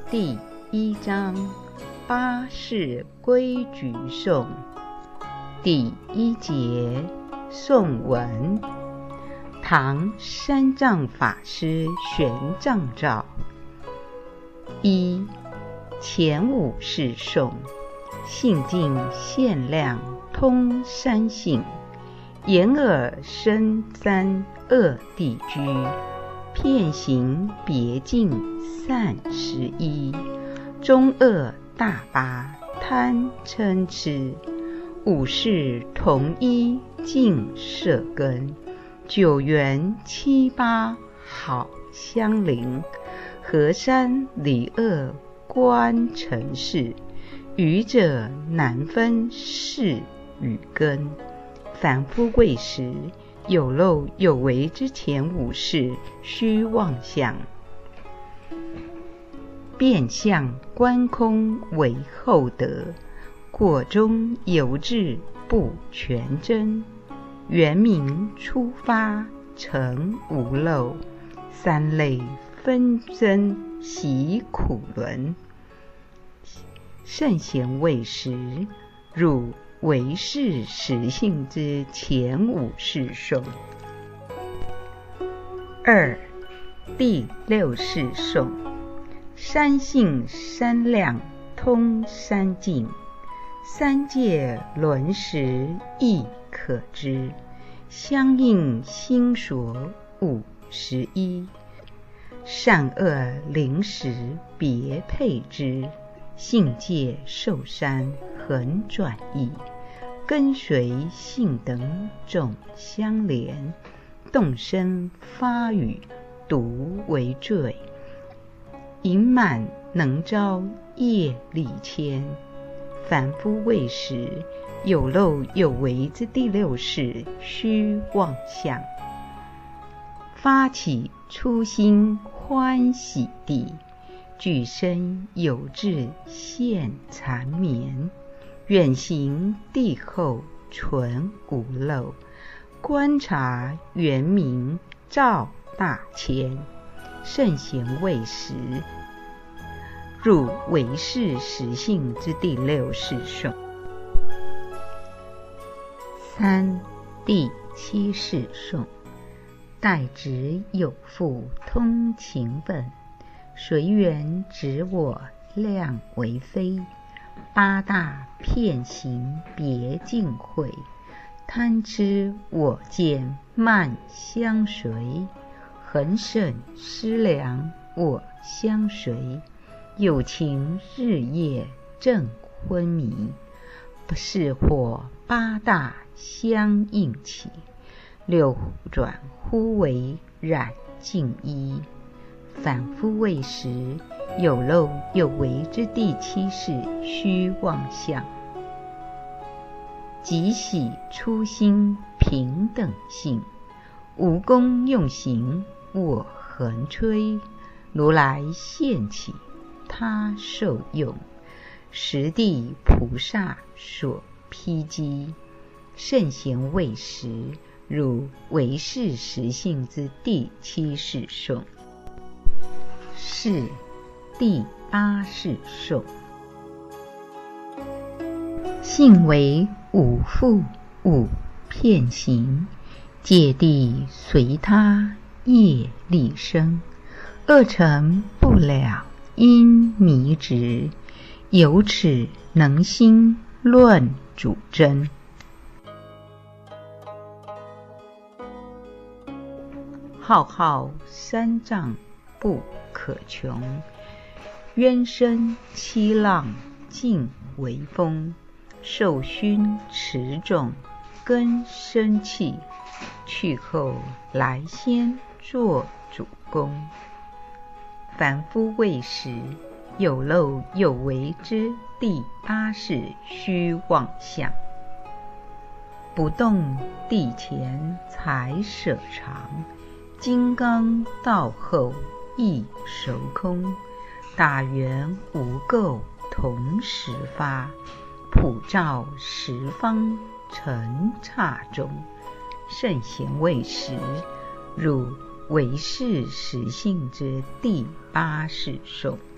第1章八事规矩颂。第1节颂文。唐三藏法师玄奘照。1. 前五世颂。性净限量通三性，眼耳身三恶地居，遍行别境散11，中恶大八贪嗔痴，五事同一净摄根，九缘七八好相邻，河山离恶观尘世，愚者难分事与根。凡夫未识，有漏有为之前五事须妄想，变相观空为后得，果中有志不全真，原名出发成无漏，三类纷争习苦轮。圣贤未识，汝唯是实性之前五世颂。2. 第6世颂。三性三量通三境，三界轮时亦可知，相应心所51，善恶临时别配之，性界寿山恒转移，跟随性等总相连，动身发语独为罪，盈满能招业力牵。凡夫未识，有漏有为之第6事须妄想，发起初心欢喜地，具身有志现缠绵，远行地后存无漏，观察圆明照大千。圣贤未识，汝唯是实性之第6世颂。3. 第7世颂。待直有父通情本，随缘指我量为非，八大遍行别境会，贪痴我见慢相随，恒审思量我相随，有情日夜正昏迷，不是火八大相应起，六转忽为染净衣。凡夫未识，有漏有为之第7事须妄想，即喜初心平等性，无功用行我恒摧，如来现起他受用，十地菩萨所披击。圣贤未识，汝唯是实性之第7世颂。4. 第8世颂。性为五复五遍行，界地随他业力生，恶成不了因迷执，由此能心论主真。浩浩三藏不可穷，渊深七浪尽为风，受熏持种根生气，去后来先做主公。凡夫未识，有漏有为之第8事须妄想，不动地前才舍长，金刚道后亦熟空，大圆无垢同时发，普照十方尘刹中。圣贤未识，汝唯是实性之第8世颂。